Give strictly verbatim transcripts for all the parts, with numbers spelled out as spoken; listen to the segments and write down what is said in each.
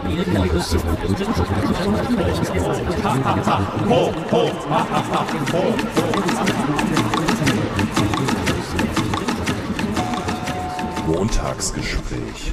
Montagsgespräch.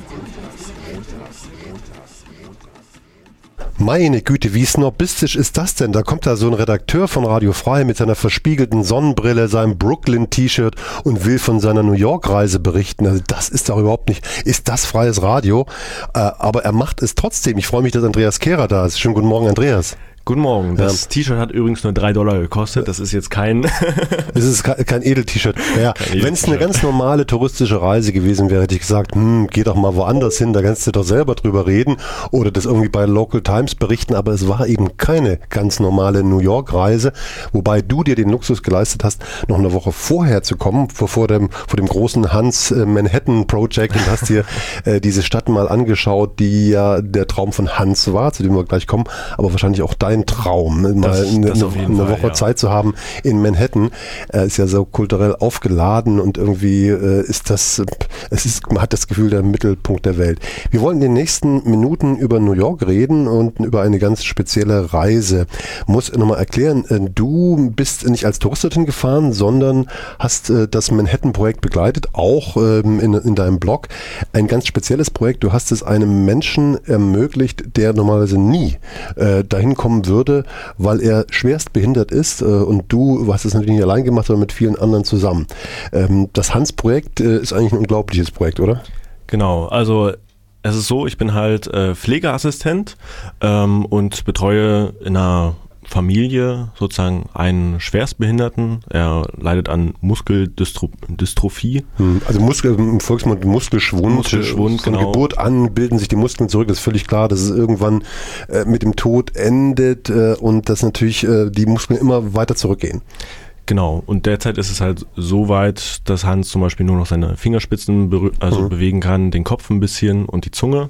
Meine Güte, wie snobistisch ist das denn? Da kommt da so ein Redakteur von Radio Frei mit seiner verspiegelten Sonnenbrille, seinem Brooklyn-T-Shirt und will von seiner New York-Reise berichten. Also das ist doch überhaupt nicht, ist das freies Radio? Äh, aber er macht es trotzdem. Ich freue mich, dass Andreas Kehrer da ist. Schönen guten Morgen, Andreas. Guten Morgen. Das ja. T-Shirt hat übrigens nur drei Dollar gekostet. Das ist jetzt kein... Es ist kein Edel-T-Shirt. Ja, wenn es eine ganz normale touristische Reise gewesen wäre, hätte ich gesagt, hm, geh doch mal woanders hin, da kannst du doch selber drüber reden oder das irgendwie bei Local Times berichten. Aber es war eben keine ganz normale New York-Reise, wobei du dir den Luxus geleistet hast, noch eine Woche vorher zu kommen, vor dem, vor dem großen Hans äh, Manhattan Project, und hast dir äh, diese Stadt mal angeschaut, die ja der Traum von Hans war, zu dem wir gleich kommen, aber wahrscheinlich auch dein Traum, mal das, eine, das eine Fall, Woche ja. Zeit zu haben in Manhattan, äh, ist ja so kulturell aufgeladen und irgendwie äh, ist das, es ist, man hat das Gefühl, der Mittelpunkt der Welt. Wir wollen in den nächsten Minuten über New York reden und über eine ganz spezielle Reise. Muss nochmal erklären, äh, du bist nicht als Touristin gefahren, sondern hast äh, das Manhattan-Projekt begleitet, auch ähm, in, in deinem Blog. Ein ganz spezielles Projekt. Du hast es einem Menschen ermöglicht, der normalerweise nie äh, dahin kommen würde, weil er schwerst behindert ist, äh, und du hast es natürlich nicht allein gemacht, sondern mit vielen anderen zusammen. Ähm, das Hans-Projekt äh, ist eigentlich ein unglaubliches Projekt, oder? Genau, also es ist so, ich bin halt äh, Pflegeassistent ähm, und betreue in einer Familie sozusagen einen Schwerstbehinderten. Er leidet an Muskeldystrophie. Also Muskel, im Volksmund Muskelschwund. Muskelschwund, Von genau. Geburt an bilden sich die Muskeln zurück. Das ist völlig klar, dass es irgendwann äh, mit dem Tod endet äh, und dass natürlich äh, die Muskeln immer weiter zurückgehen. Genau, und derzeit ist es halt so weit, dass Hans zum Beispiel nur noch seine Fingerspitzen berü- also mhm. bewegen kann, den Kopf ein bisschen und die Zunge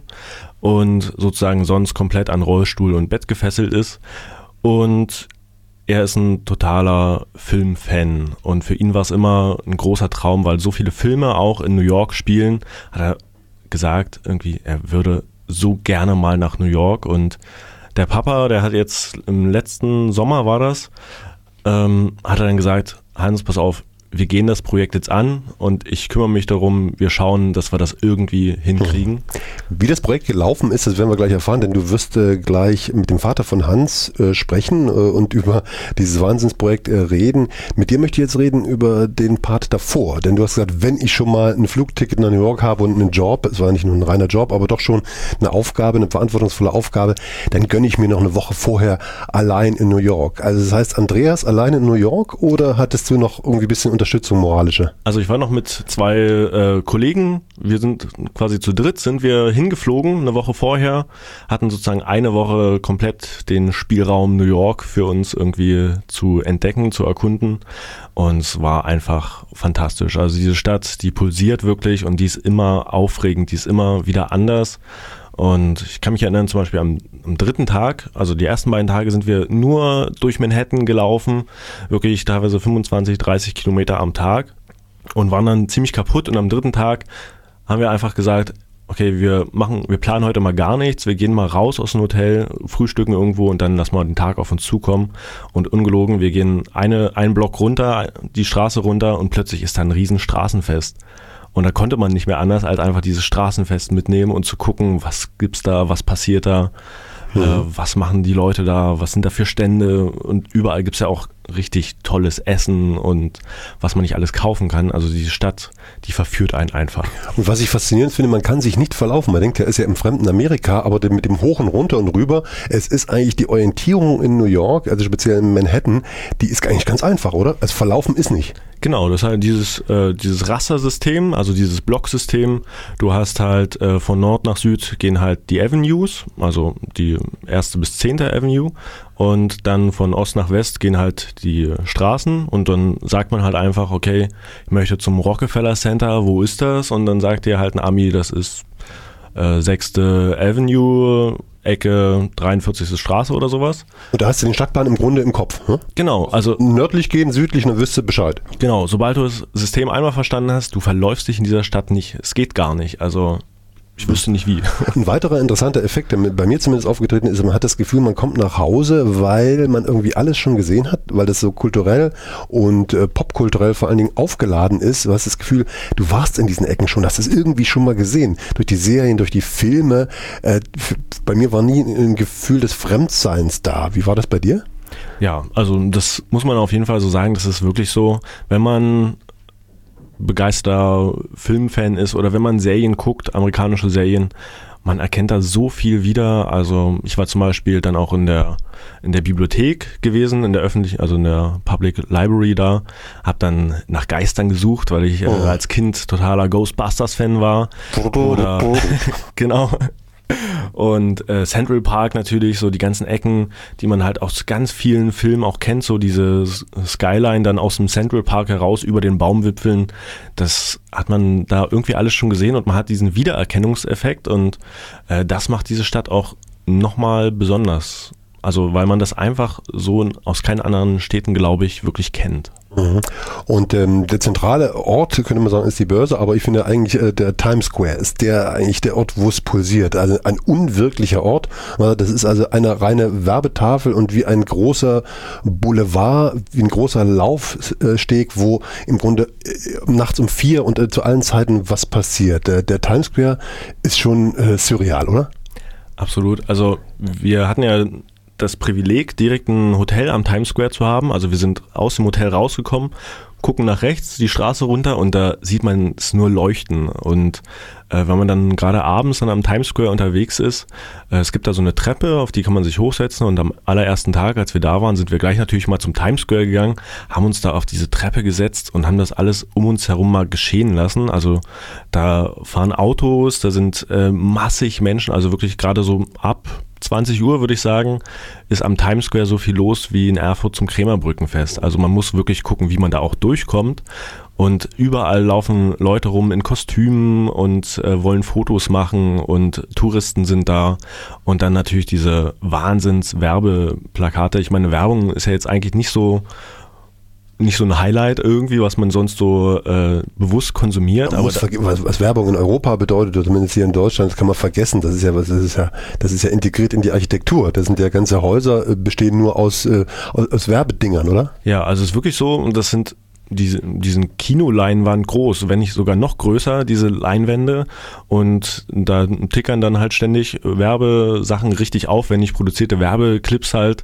und sozusagen sonst komplett an Rollstuhl und Bett gefesselt ist. Und er ist ein totaler Filmfan und für ihn war es immer ein großer Traum, weil so viele Filme auch in New York spielen, hat er gesagt, irgendwie, er würde so gerne mal nach New York. Und der Papa, der hat jetzt im letzten Sommer war das, ähm, hat er dann gesagt, Hans, pass auf, wir gehen das Projekt jetzt an und ich kümmere mich darum, wir schauen, dass wir das irgendwie hinkriegen. Wie das Projekt gelaufen ist, das werden wir gleich erfahren, denn du wirst äh, gleich mit dem Vater von Hans äh, sprechen äh, und über dieses Wahnsinnsprojekt äh, reden. Mit dir möchte ich jetzt reden über den Part davor, denn du hast gesagt, wenn ich schon mal ein Flugticket nach New York habe und einen Job, es war nicht nur ein reiner Job, aber doch schon eine Aufgabe, eine verantwortungsvolle Aufgabe, dann gönne ich mir noch eine Woche vorher allein in New York. Also das heißt, Andreas allein in New York oder hattest du noch irgendwie ein bisschen Unterstützung moralische? Also ich war noch mit zwei äh, Kollegen, wir sind quasi zu dritt, sind wir hingeflogen, eine Woche vorher, hatten sozusagen eine Woche komplett den Spielraum New York für uns irgendwie zu entdecken, zu erkunden und es war einfach fantastisch. Also diese Stadt, die pulsiert wirklich und die ist immer aufregend, die ist immer wieder anders. Und ich kann mich erinnern, zum Beispiel am, am dritten Tag, also die ersten beiden Tage sind wir nur durch Manhattan gelaufen, wirklich teilweise fünfundzwanzig, dreißig Kilometer am Tag und waren dann ziemlich kaputt. Und am dritten Tag haben wir einfach gesagt, okay, wir machen, wir planen heute mal gar nichts, wir gehen mal raus aus dem Hotel, frühstücken irgendwo und dann lassen wir den Tag auf uns zukommen. Und ungelogen, wir gehen eine, einen Block runter, die Straße runter und plötzlich ist da ein riesen Straßenfest. Und da konnte man nicht mehr anders, als einfach dieses Straßenfest mitnehmen und zu gucken, was gibt's da, was passiert da, mhm. äh, was machen die Leute da, was sind da für Stände und überall gibt's ja auch richtig tolles Essen und was man nicht alles kaufen kann. Also diese Stadt, die verführt einen einfach. Und was ich faszinierend finde, man kann sich nicht verlaufen. Man denkt, er ist ja im fremden Amerika, aber mit dem Hoch und Runter und Rüber, es ist eigentlich die Orientierung in New York, also speziell in Manhattan, die ist eigentlich ganz einfach, oder? Also verlaufen ist nicht. Genau, das ist halt dieses, äh, dieses Rastersystem, also dieses Blocksystem. Du hast halt äh, von Nord nach Süd gehen halt die Avenues, also die erste bis zehnte Avenue. Und dann von Ost nach West gehen halt die Straßen und dann sagt man halt einfach, okay, ich möchte zum Rockefeller Center, wo ist das? Und dann sagt dir halt ein Ami, das ist äh, sechste Avenue, Ecke dreiundvierzigste Straße oder sowas. Und da hast du den Stadtplan im Grunde im Kopf. Hm? Genau, also nördlich gehen, südlich, dann wüsste Bescheid. Genau, sobald du das System einmal verstanden hast, du verläufst dich in dieser Stadt nicht. Es geht gar nicht. Also Ich wüsste nicht wie. Ein weiterer interessanter Effekt, der bei mir zumindest aufgetreten ist, man hat das Gefühl, man kommt nach Hause, weil man irgendwie alles schon gesehen hat, weil das so kulturell und äh, popkulturell vor allen Dingen aufgeladen ist. Du hast das Gefühl, du warst in diesen Ecken schon, hast es irgendwie schon mal gesehen. Durch die Serien, durch die Filme. Äh, bei mir war nie ein Gefühl des Fremdseins da. Wie war das bei dir? Ja, also das muss man auf jeden Fall so sagen, das ist wirklich so, wenn man begeisterter Filmfan ist oder wenn man Serien guckt, amerikanische Serien, man erkennt da so viel wieder. Also ich war zum Beispiel dann auch in der in der Bibliothek gewesen, in der öffentlichen, also in der Public Library da, habe dann nach Geistern gesucht, weil ich äh, oh. als Kind totaler Ghostbusters-Fan war. Oder genau. Und äh, Central Park natürlich, so die ganzen Ecken, die man halt aus ganz vielen Filmen auch kennt, so diese Skyline dann aus dem Central Park heraus über den Baumwipfeln, das hat man da irgendwie alles schon gesehen und man hat diesen Wiedererkennungseffekt und äh, das macht diese Stadt auch nochmal besonders. Also weil man das einfach so aus keinen anderen Städten, glaube ich, wirklich kennt. Mhm. Und ähm, der zentrale Ort, könnte man sagen, ist die Börse, aber ich finde eigentlich, äh, der Times Square ist der eigentlich der Ort, wo es pulsiert. Also ein unwirklicher Ort. Das ist also eine reine Werbetafel und wie ein großer Boulevard, wie ein großer Laufsteg, wo im Grunde äh, nachts um vier und äh, zu allen Zeiten was passiert. Der, der Times Square ist schon äh, surreal, oder? Absolut. Also wir hatten ja das Privileg, direkt ein Hotel am Times Square zu haben. Also wir sind aus dem Hotel rausgekommen, gucken nach rechts die Straße runter und da sieht man es nur leuchten. Und äh, wenn man dann gerade abends dann am Times Square unterwegs ist, äh, es gibt da so eine Treppe, auf die kann man sich hochsetzen und am allerersten Tag, als wir da waren, sind wir gleich natürlich mal zum Times Square gegangen, haben uns da auf diese Treppe gesetzt und haben das alles um uns herum mal geschehen lassen. Also da fahren Autos, da sind äh, massig Menschen, also wirklich gerade so ab zwanzig Uhr, würde ich sagen, ist am Times Square so viel los wie in Erfurt zum Krämerbrückenfest. Also man muss wirklich gucken, wie man da auch durchkommt. Und überall laufen Leute rum in Kostümen und äh, wollen Fotos machen und Touristen sind da. Und dann natürlich diese Wahnsinns-Werbeplakate. Ich meine, Werbung ist ja jetzt eigentlich nicht so nicht so ein Highlight irgendwie, was man sonst so äh, bewusst konsumiert. Man aber muss verge- was, was Werbung in Europa bedeutet, oder zumindest hier in Deutschland, das kann man vergessen. Das ist ja, das ist ja, das ist ja integriert in die Architektur. Das sind ja ganze Häuser, äh, bestehen nur aus, äh, aus, aus Werbedingern, oder? Ja, also es ist wirklich so, und das sind diese, diesen Kinoleinwand groß, wenn nicht sogar noch größer, diese Leinwände, und da tickern dann halt ständig Werbesachen richtig aufwendig produzierte Werbeclips halt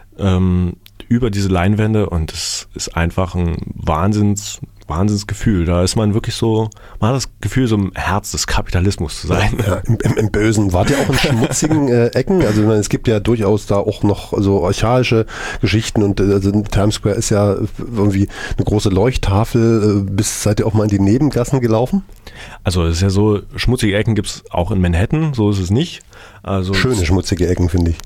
ähm, über diese Leinwände, und es ist einfach ein Wahnsinns, Wahnsinnsgefühl. Da ist man wirklich so, man hat das Gefühl, so im Herz des Kapitalismus zu sein. Ja, im, im, im Bösen. Wart ihr auch in schmutzigen äh, Ecken? Also ich meine, es gibt ja durchaus da auch noch so archaische Geschichten, und äh, also Times Square ist ja irgendwie eine große Leuchttafel. Äh, bis, seid ihr auch mal in die Nebengassen gelaufen? Also es ist ja so, schmutzige Ecken gibt es auch in Manhattan, so ist es nicht. Also schöne schmutzige Ecken, finde ich.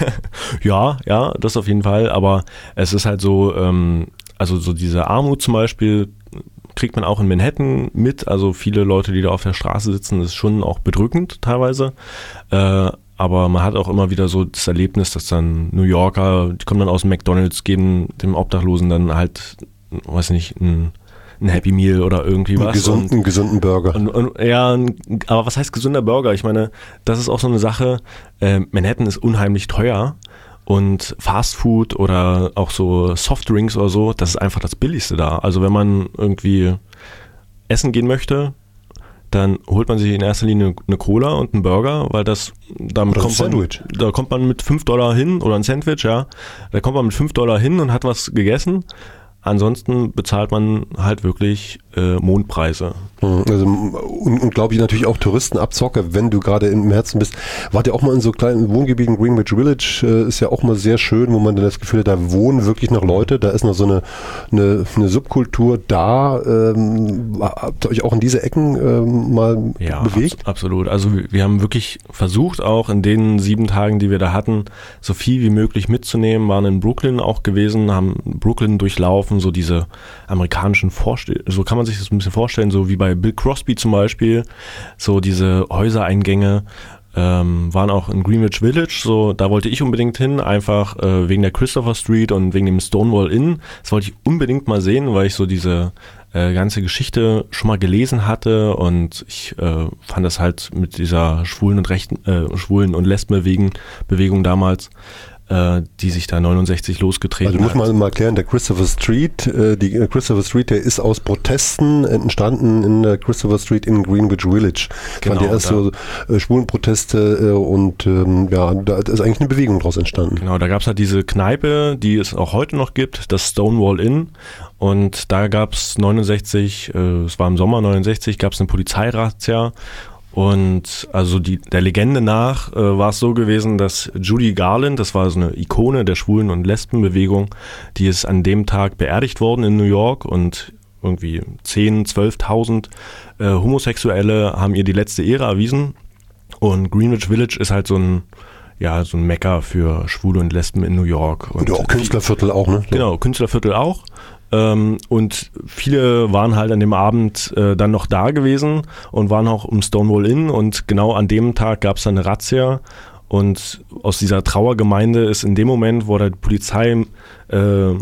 Ja, ja, das auf jeden Fall, aber es ist halt so, ähm, also so diese Armut zum Beispiel kriegt man auch in Manhattan mit, also viele Leute, die da auf der Straße sitzen, ist schon auch bedrückend teilweise, äh, aber man hat auch immer wieder so das Erlebnis, dass dann New Yorker, die kommen dann aus dem McDonald's, geben dem Obdachlosen dann halt, weiß nicht, ein ein Happy Meal oder irgendwie was. Einen gesunden, und, gesunden Burger. Und, und, ja, aber was heißt gesunder Burger? Ich meine, das ist auch so eine Sache, äh, Manhattan ist unheimlich teuer, und Fast Food oder auch so Softdrinks oder so, das ist einfach das Billigste da. Also wenn man irgendwie essen gehen möchte, dann holt man sich in erster Linie eine Cola und einen Burger, weil das, damit kommt man, da kommt man mit fünf Dollar hin, oder ein Sandwich, ja, da kommt man mit fünf Dollar hin und hat was gegessen. Ansonsten bezahlt man halt wirklich äh, Mondpreise. Also, und, und glaube ich natürlich auch Touristenabzocke, wenn du gerade im Herzen bist. Wart ihr auch mal in so kleinen Wohngebieten, Greenwich Village äh, ist ja auch mal sehr schön, wo man dann das Gefühl hat, da wohnen wirklich noch Leute, da ist noch so eine, eine, eine Subkultur da. Ähm, habt ihr euch auch in diese Ecken ähm, mal ja, bewegt? Abs- absolut. Also wir, wir haben wirklich versucht, auch in den sieben Tagen, die wir da hatten, so viel wie möglich mitzunehmen, waren in Brooklyn auch gewesen, haben Brooklyn durchlaufen, so diese amerikanischen Vorstellungen, so kann man sich das ein bisschen vorstellen, so wie bei Bill Crosby zum Beispiel, so diese Häusereingänge, ähm, waren auch in Greenwich Village, so da wollte ich unbedingt hin, einfach äh, wegen der Christopher Street und wegen dem Stonewall Inn, das wollte ich unbedingt mal sehen, weil ich so diese äh, ganze Geschichte schon mal gelesen hatte und ich äh, fand das halt mit dieser schwulen und rechten, äh, schwulen und Lesbenbewegung Bewegung damals, äh, die sich da neunundsechzig losgetreten also muss hat. man mal erklären, der Christopher Street, äh, die äh, Christopher Street, der ist aus Protesten entstanden in der Christopher Street in Greenwich Village. Genau, Waren die erst so äh, Schwulenproteste äh, und ähm, ja, da ist eigentlich eine Bewegung draus entstanden. Genau, da gab es halt diese Kneipe, die es auch heute noch gibt, das Stonewall Inn. Und da gab es neunundsechzig, äh, es war im Sommer neunundsechzig, gab es eine Polizeirazzia. Und also die, der Legende nach äh, war es so gewesen, dass Judy Garland, das war so eine Ikone der Schwulen- und Lesbenbewegung, die ist an dem Tag beerdigt worden in New York und irgendwie zehntausend, zwölftausend äh, Homosexuelle haben ihr die letzte Ehre erwiesen. Und Greenwich Village ist halt so ein, ja, so ein Mekka für Schwule und Lesben in New York. Und, und auch Künstlerviertel auch, ne? Genau, Künstlerviertel auch. Und viele waren halt an dem Abend äh, dann noch da gewesen und waren auch im Stonewall Inn und genau an dem Tag gab es dann eine Razzia und aus dieser Trauergemeinde ist in dem Moment, wo die Polizei äh,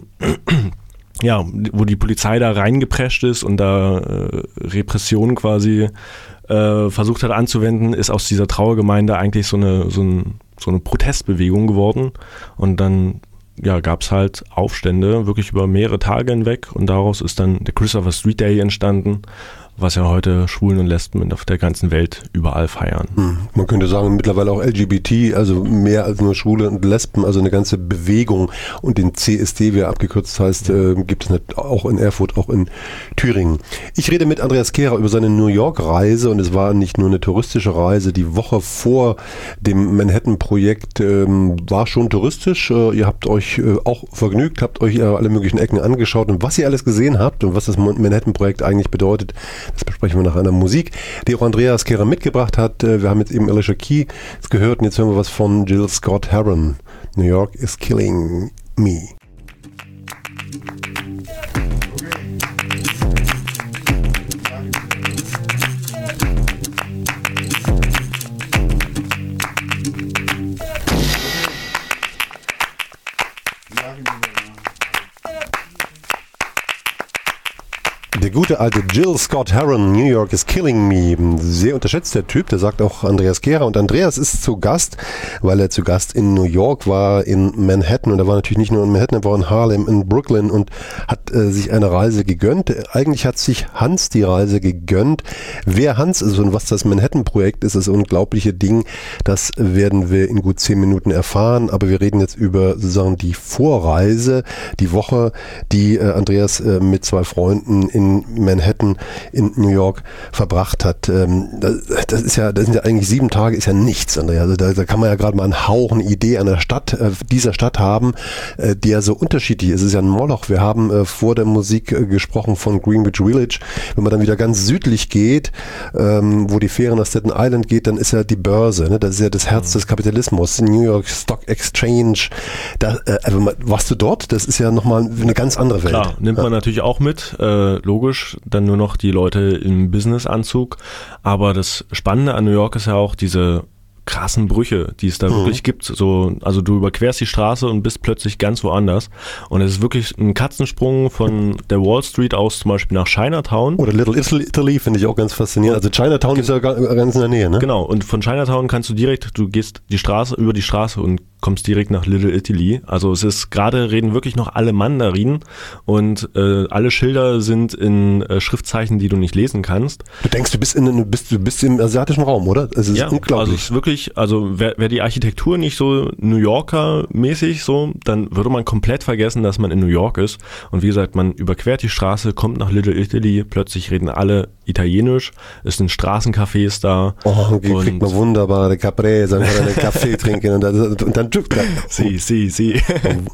ja, wo die Polizei da reingeprescht ist und da äh, Repression quasi äh, versucht hat anzuwenden, ist aus dieser Trauergemeinde eigentlich so eine, so, ein, so eine Protestbewegung geworden und dann ja, gab es halt Aufstände, wirklich über mehrere Tage hinweg und daraus ist dann der Christopher Street Day entstanden, was ja heute Schwulen und Lesben auf der ganzen Welt überall feiern. Hm. Man könnte sagen, mittlerweile auch L G B T, also mehr als nur Schwule und Lesben, also eine ganze Bewegung und den C S D, wie er abgekürzt heißt, äh, gibt es nicht, auch in Erfurt, auch in Thüringen. Ich rede mit Andreas Kehrer über seine New York-Reise und es war nicht nur eine touristische Reise, die Woche vor dem Manhattan-Projekt ähm, war schon touristisch. Äh, ihr habt euch äh, auch vergnügt, habt euch äh, alle möglichen Ecken angeschaut und was ihr alles gesehen habt und was das Manhattan-Projekt eigentlich bedeutet, das besprechen wir nach einer Musik, die auch Andreas Kehrer mitgebracht hat. Wir haben jetzt eben Alicia Keys gehört und jetzt hören wir was von Jill Scott Heron. New York is killing me. Der gute alte Jill Scott Heron, New York is killing me. Sehr unterschätzter Typ, der sagt auch Andreas Kehrer. Und Andreas ist zu Gast, weil er zu Gast in New York war, in Manhattan. Und er war natürlich nicht nur in Manhattan, er war in Harlem, in Brooklyn und hat äh, sich eine Reise gegönnt. Eigentlich hat sich Hans die Reise gegönnt. Wer Hans ist und was das Manhattan-Projekt ist, ist das unglaubliche Ding. Das werden wir in gut zehn Minuten erfahren. Aber wir reden jetzt über sozusagen die Vorreise, die Woche, die äh, Andreas äh, mit zwei Freunden in Manhattan in New York verbracht hat. Das, das ist ja, das sind ja eigentlich sieben Tage, ist ja nichts, Andrea. Also da, da kann man ja gerade mal einen Hauch, eine Idee einer Stadt, dieser Stadt haben, die ja so unterschiedlich ist. Es ist ja ein Moloch. Wir haben vor der Musik gesprochen von Greenwich Village. Wenn man dann wieder ganz südlich geht, wo die Fähre nach Staten Island geht, dann ist ja die Börse. Ne? Das ist ja das Herz des Kapitalismus. New York Stock Exchange. Da, also, warst du dort? Das ist ja nochmal eine ganz andere Welt. Klar, nimmt man ja natürlich auch mit. Äh, logisch, dann nur noch die Leute im Businessanzug. Aber das Spannende an New York ist ja auch diese krassen Brüche, die es da mhm. wirklich gibt. So, also du überquerst die Straße und bist plötzlich ganz woanders. Und es ist wirklich ein Katzensprung von der Wall Street aus zum Beispiel nach Chinatown. Oder Little Italy finde ich auch ganz faszinierend. Also Chinatown ist ja ganz in der Nähe, ne? Genau, und von Chinatown kannst du direkt, du gehst die Straße, über die Straße und kommst direkt nach Little Italy. Also es ist gerade, reden wirklich noch alle Mandarin und äh, alle Schilder sind in äh, Schriftzeichen, die du nicht lesen kannst. Du denkst, du bist, in, du bist, du bist im asiatischen Raum, oder? Es ist ja, unglaublich. Also es ist wirklich, also wer, wer die Architektur nicht so New Yorker mäßig so, dann würde man komplett vergessen, dass man in New York ist. Und wie gesagt, man überquert die Straße, kommt nach Little Italy, plötzlich reden alle Italienisch, es sind Straßencafés da. Oh, und kriegt man wunderbare Caprese, dann kann man einen Kaffee trinken und dann, und dann Sie, sie, sie.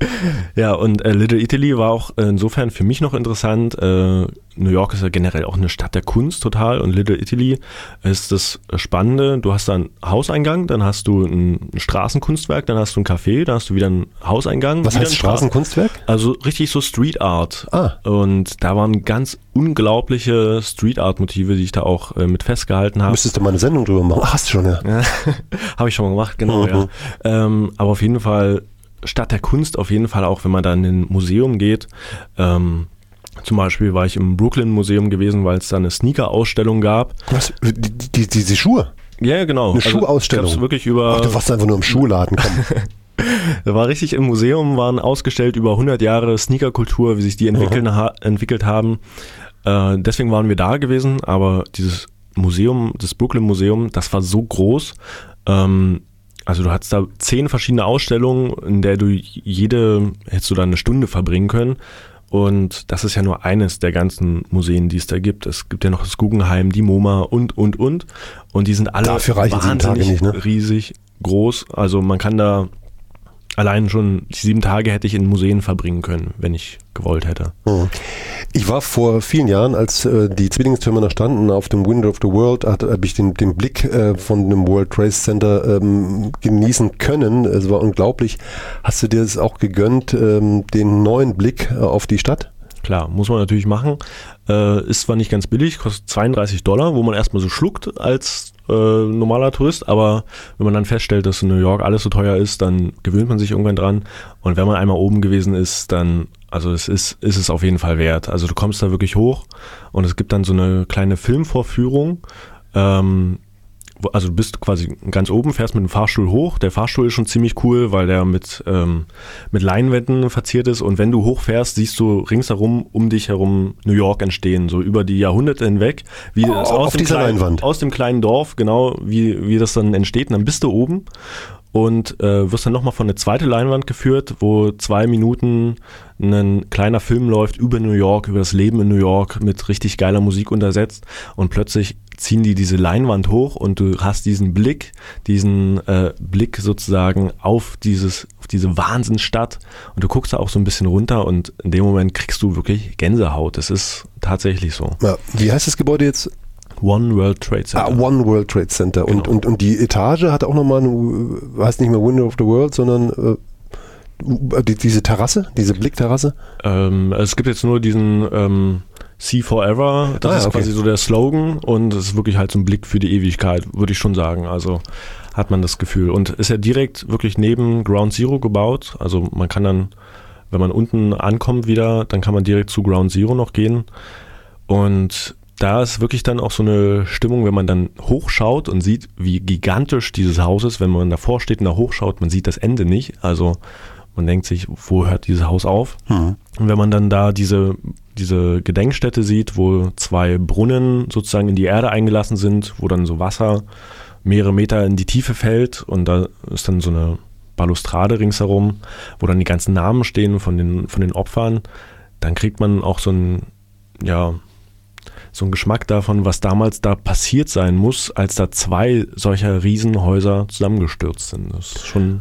Ja, und äh, Little Italy war auch äh, insofern für mich noch interessant. Äh, New York ist ja generell auch eine Stadt der Kunst total und Little Italy ist das Spannende. Du hast da einen Hauseingang, dann hast du ein, ein Straßenkunstwerk, dann hast du ein Café, dann hast du wieder einen Hauseingang. Was heißt Straßenkunstwerk? Also richtig so Street Art. Ah. Und da waren ganz unglaubliche Street Art Motive, die ich da auch äh, mit festgehalten habe. Müsstest du mal eine Sendung drüber machen? Ach, hast du schon, ja. ja habe ich schon mal gemacht, genau, mhm. ja. Ähm, aber auf jeden Fall Stadt der Kunst, auf jeden Fall auch, wenn man da in ein Museum geht, ähm, Zum Beispiel war ich im Brooklyn Museum gewesen, weil es da eine Sneaker-Ausstellung gab. Was? Die, die, diese Schuhe? Ja, genau. Eine also, Schuhausstellung? Wirklich über... Ach, du warst einfach nur im Schuhladen, komm. Da war richtig im Museum, waren ausgestellt über hundert Jahre Sneakerkultur, wie sich die entwickeln, ha- entwickelt haben. Äh, deswegen waren wir da gewesen, aber dieses Museum, das Brooklyn Museum, das war so groß. Ähm, also du hattest da zehn verschiedene Ausstellungen, in der du jede, hättest du da eine Stunde verbringen können. Und das ist ja nur eines der ganzen Museen, die es da gibt. Es gibt ja noch das Guggenheim, die MoMA und, und, und. Und die sind alle Dafür reichen sieben Tage nicht, ne? Riesig groß. Also man kann da allein schon die sieben Tage hätte ich in Museen verbringen können, wenn ich gewollt hätte. Ich war vor vielen Jahren, als äh, die Zwillingstürme noch standen, auf dem Window of the World, habe ich den, den Blick äh, von dem World Trade Center ähm, genießen können. Es war unglaublich. Hast du dir das auch gegönnt, ähm, den neuen Blick äh, auf die Stadt? Klar, muss man natürlich machen. Äh, ist zwar nicht ganz billig, kostet zweiunddreißig Dollar, wo man erstmal so schluckt als äh, normaler Tourist, aber wenn man dann feststellt, dass in New York alles so teuer ist, dann gewöhnt man sich irgendwann dran. Und wenn man einmal oben gewesen ist, dann, also es ist, ist es auf jeden Fall wert. Also du kommst da wirklich hoch und es gibt dann so eine kleine Filmvorführung. Ähm, Also du bist quasi ganz oben, fährst mit dem Fahrstuhl hoch. Der Fahrstuhl ist schon ziemlich cool, weil der mit, ähm, mit Leinwänden verziert ist. Und wenn du hochfährst, siehst du ringsherum um dich herum New York entstehen, so über die Jahrhunderte hinweg. Wie oh, es auf aus dem dieser kleinen, Leinwand. Aus dem kleinen Dorf, genau, wie, wie das dann entsteht. Und dann bist du oben und äh, wirst dann nochmal von eine zweite Leinwand geführt, wo zwei Minuten ein kleiner Film läuft über New York, über das Leben in New York mit richtig geiler Musik untersetzt. Und plötzlich ziehen die diese Leinwand hoch und du hast diesen Blick, diesen äh, Blick sozusagen auf dieses, auf diese Wahnsinnsstadt und du guckst da auch so ein bisschen runter und in dem Moment kriegst du wirklich Gänsehaut. Das ist tatsächlich so. Ja, wie heißt das Gebäude jetzt? One World Trade Center. Ah, One World Trade Center. Genau. Und, und, und die Etage hat auch nochmal, heißt nicht mehr Window of the World, sondern äh, die, diese Terrasse, diese Blickterrasse? Ähm, es gibt jetzt nur diesen ähm, See Forever, das ah, ja, ist okay. quasi so der Slogan und es ist wirklich halt so ein Blick für die Ewigkeit, würde ich schon sagen. Also hat man das Gefühl. Und ist ja direkt wirklich neben Ground Zero gebaut. Also man kann dann, wenn man unten ankommt wieder, dann kann man direkt zu Ground Zero noch gehen. Und da ist wirklich dann auch so eine Stimmung, wenn man dann hochschaut und sieht, wie gigantisch dieses Haus ist. Wenn man davor steht und da hochschaut, man sieht das Ende nicht. Also man denkt sich, wo hört dieses Haus auf? Mhm. Und wenn man dann da diese, diese Gedenkstätte sieht, wo zwei Brunnen sozusagen in die Erde eingelassen sind, wo dann so Wasser mehrere Meter in die Tiefe fällt und da ist dann so eine Balustrade ringsherum, wo dann die ganzen Namen stehen von den, von den Opfern, dann kriegt man auch so ein, ja, so ein Geschmack davon, was damals da passiert sein muss, als da zwei solcher Riesenhäuser zusammengestürzt sind. Das ist schon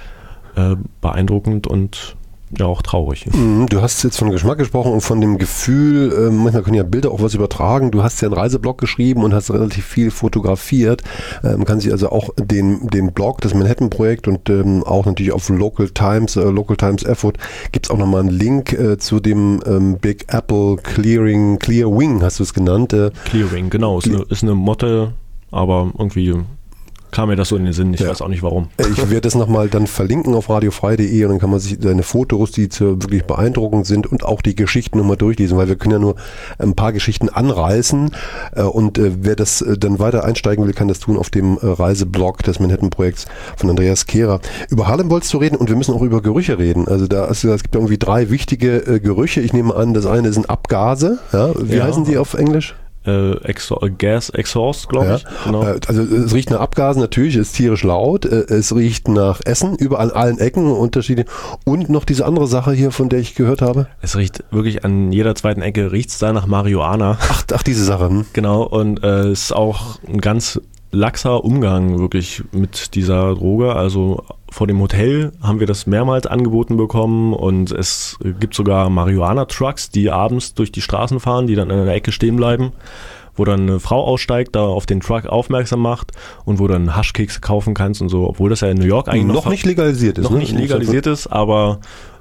äh, beeindruckend und ja auch traurig. Du hast jetzt von Geschmack gesprochen und von dem Gefühl, äh, manchmal können ja Bilder auch was übertragen. Du hast ja einen Reiseblog geschrieben und hast relativ viel fotografiert. Ähm, kann sich also auch den, den Blog, das Manhattan-Projekt und ähm, auch natürlich auf Local Times, äh, Local Times Effort gibt es auch nochmal einen Link äh, zu dem ähm, Big Apple Clearing, Clear Wing hast du es genannt. Äh, Clear Wing, genau. Ist eine, ist eine Motte, aber irgendwie kam mir das so in den Sinn, ich ja. weiß auch nicht warum. Ich werde das nochmal dann verlinken auf radiofrei punkt de und dann kann man sich deine Fotos, die wirklich beeindruckend sind und auch die Geschichten nochmal durchlesen, weil wir können ja nur ein paar Geschichten anreißen und wer das dann weiter einsteigen will, kann das tun auf dem Reiseblog des Manhattan-Projekts von Andreas Kehrer. Über Harlem wolltest du reden und wir müssen auch über Gerüche reden. Also da also es gibt irgendwie drei wichtige Gerüche. Ich nehme an, das eine sind Abgase. Ja? Wie ja. heißen die auf Englisch? Äh, Exor- Gas Exhaust, glaube ich. Ja, genau. Also es riecht nach Abgasen natürlich, es ist tierisch laut, es riecht nach Essen, überall an allen Ecken Unterschiede und noch diese andere Sache hier, von der ich gehört habe. Es riecht wirklich an jeder zweiten Ecke, riecht es da nach Marihuana. Ach, ach diese Sache. Hm. Genau, und es äh, ist auch ein ganz laxer Umgang wirklich mit dieser Droge. Also vor dem Hotel haben wir das mehrmals angeboten bekommen und es gibt sogar Marihuana-Trucks, die abends durch die Straßen fahren, die dann in einer Ecke stehen bleiben, wo dann eine Frau aussteigt, da auf den Truck aufmerksam macht und wo dann Haschkekse kaufen kannst und so, obwohl das ja in New York eigentlich noch, noch nicht legalisiert ist. Noch ne? nicht legalisiert ist, aber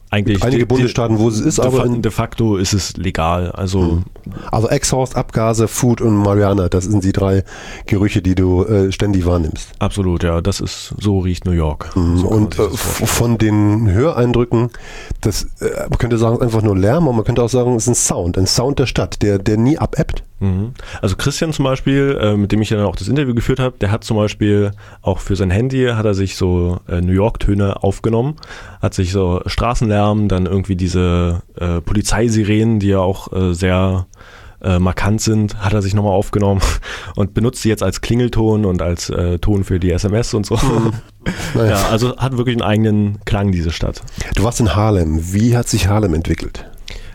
Eigentlich einige die, Bundesstaaten, wo es ist, de, aber in, de facto ist es legal. Also, also Exhaust, Abgase, Food und Marihuana, das sind die drei Gerüche, die du äh, ständig wahrnimmst. Absolut, ja, das ist, so riecht New York. Mhm. So und äh, von den Höreindrücken, das äh, man könnte sagen, es ist einfach nur Lärm, aber man könnte auch sagen, es ist ein Sound, ein Sound der Stadt, der, der nie abebbt. Mhm. Also Christian zum Beispiel, äh, mit dem ich dann auch das Interview geführt habe, der hat zum Beispiel auch für sein Handy, hat er sich so äh, New York-Töne aufgenommen, hat sich so Straßenlärm, dann irgendwie diese äh, Polizeisirenen, die ja auch äh, sehr äh, markant sind, hat er sich nochmal aufgenommen und benutzt sie jetzt als Klingelton und als äh, Ton für die S M S und so. Mhm. Naja. Ja, also hat wirklich einen eigenen Klang, diese Stadt. Du warst in Harlem. Wie hat sich Harlem entwickelt?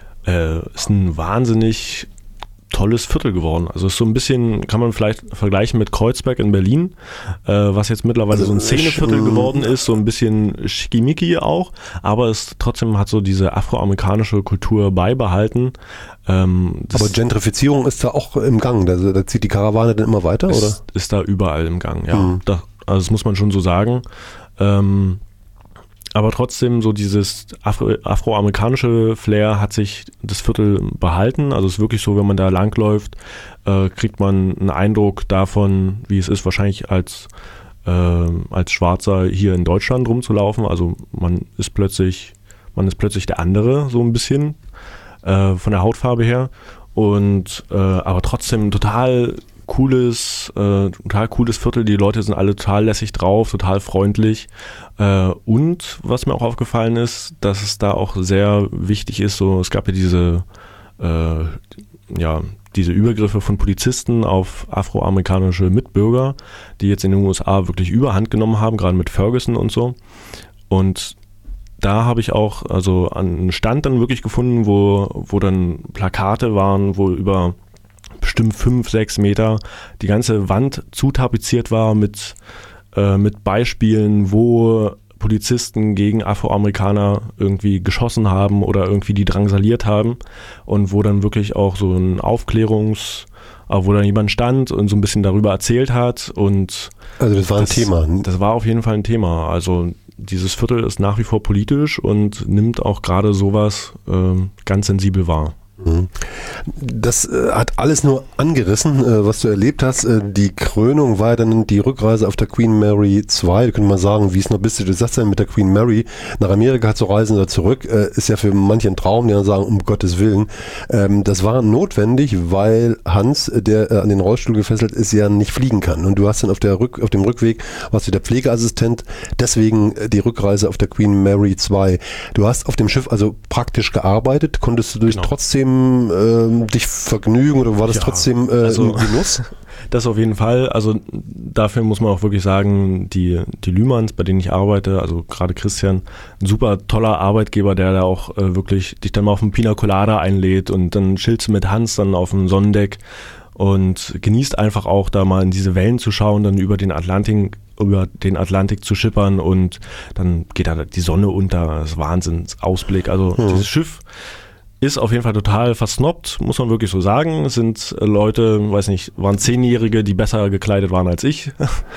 Äh, ist ein wahnsinnig tolles Viertel geworden. Also ist so ein bisschen, kann man vielleicht vergleichen mit Kreuzberg in Berlin, äh, was jetzt mittlerweile also so ein Szeneviertel geworden ist, so ein bisschen schickimicki auch, aber es trotzdem hat so diese afroamerikanische Kultur beibehalten. Ähm, aber Gentrifizierung ist da auch im Gang, da, da zieht die Karawane dann immer weiter, oder? Ist, ist da überall im Gang, ja. Mhm. Da, also das muss man schon so sagen. Ähm, Aber trotzdem so dieses Afro- afroamerikanische Flair hat sich das Viertel behalten. Also es ist wirklich so, wenn man da langläuft, äh, kriegt man einen Eindruck davon, wie es ist, wahrscheinlich als, äh, als Schwarzer hier in Deutschland rumzulaufen. Also man ist plötzlich, man ist plötzlich der andere, so ein bisschen, äh, von der Hautfarbe her. Und äh, aber trotzdem total cooles, äh, total cooles Viertel. Die Leute sind alle total lässig drauf, total freundlich. Äh, und was mir auch aufgefallen ist, dass es da auch sehr wichtig ist, so es gab ja diese, äh, ja, diese Übergriffe von Polizisten auf afroamerikanische Mitbürger, die jetzt in den U S A wirklich Überhand genommen haben, gerade mit Ferguson und so. Und da habe ich auch also einen Stand dann wirklich gefunden, wo, wo dann Plakate waren, wo über bestimmt fünf, sechs Meter die ganze Wand zutapeziert war mit, äh, mit Beispielen, wo Polizisten gegen Afroamerikaner irgendwie geschossen haben oder irgendwie die drangsaliert haben und wo dann wirklich auch so ein Aufklärungs-, wo dann jemand stand und so ein bisschen darüber erzählt hat und also das war ein das, Thema. Das war auf jeden Fall ein Thema. Also dieses Viertel ist nach wie vor politisch und nimmt auch gerade sowas äh, ganz sensibel wahr. Das äh, hat alles nur angerissen, äh, was du erlebt hast. Äh, die Krönung war dann die Rückreise auf der Queen Mary zwei. Da könnte man sagen, wie es noch bist du, du sagst ja mit der Queen Mary nach Amerika zu reisen oder zurück, äh, ist ja für manche ein Traum, die dann sagen, um Gottes Willen. Ähm, das war notwendig, weil Hans, der äh, an den Rollstuhl gefesselt ist, ja nicht fliegen kann. Und du hast dann auf, der Rück, auf dem Rückweg, warst du der Pflegeassistent, deswegen äh, die Rückreise auf der Queen Mary zwei. Du hast auf dem Schiff also praktisch gearbeitet, konntest du durch genau. trotzdem Ähm, dich vergnügen oder war das ja, trotzdem äh, also, ein Genuss? Das auf jeden Fall. Also dafür muss man auch wirklich sagen, die, die Lühmanns, bei denen ich arbeite, also gerade Christian, ein super toller Arbeitgeber, der da auch äh, wirklich dich dann mal auf einen Pina Colada einlädt und dann chillst du mit Hans dann auf dem Sonnendeck und genießt einfach auch da mal in diese Wellen zu schauen, dann über den Atlantik über den Atlantik zu schippern und dann geht da die Sonne unter, das ist Wahnsinnsausblick. Also hm. dieses Schiff ist auf jeden Fall total versnobbt, muss man wirklich so sagen. Es sind Leute, weiß nicht, waren Zehnjährige, die besser gekleidet waren als ich.